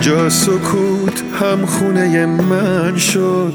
اینجا سکوت هم خونه من شد،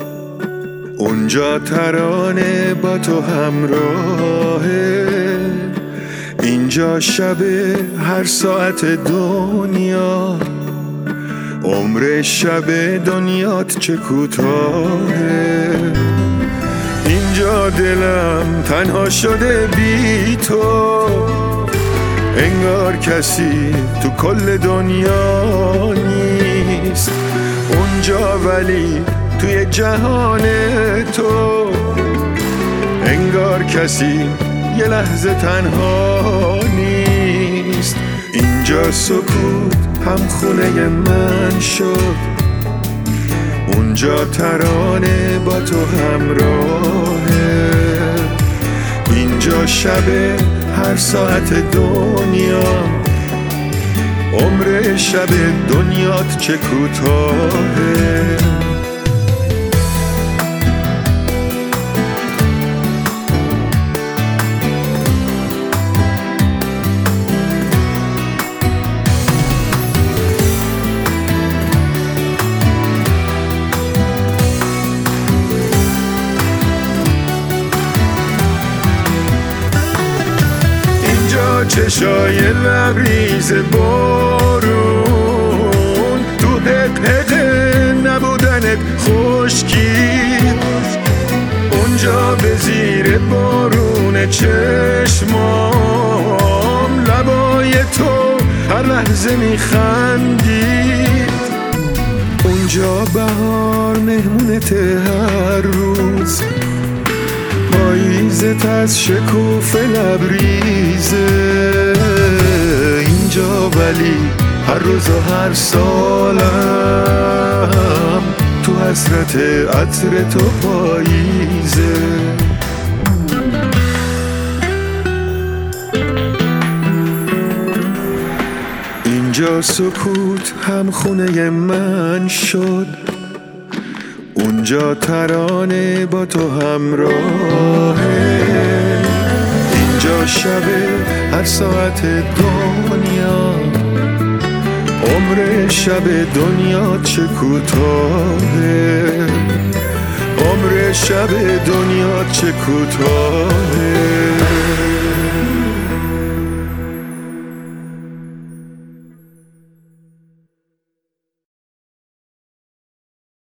اونجا ترانه با تو همراهه. اینجا شب هر ساعت دنیا، عمر شب دنیات چه کوتاهه. اینجا دلم تنها شده بی تو، انگار کسی تو کل دنیا نیست. اونجا ولی توی جهان تو، انگار کسی یه لحظه تنها نیست. اینجا سکوت هم خونه من شد، اونجا ترانه با تو همراهه. اینجا شب هر ساعت دنیا، عمر شب دنیات چه کوتاهه. چشای لبریز بارون، تو حق نبودنت خشکی. اونجا به زیر بارون چشمام، لبای تو هر لحظه میخندید. اونجا بهار مهمونت هر روز، پاییزت از شکوف لبریزه. اینجا ولی هر روز و هر سالم تو حسرت عطر تو پاییزه. اینجا سکوت هم خونه من شد، اونجا ترانه با تو همراهه. اینجا شب هر ساعت دنیا، عمر شب دنیا چه کوتاهه. عمر شب دنیا چه کوتاهه.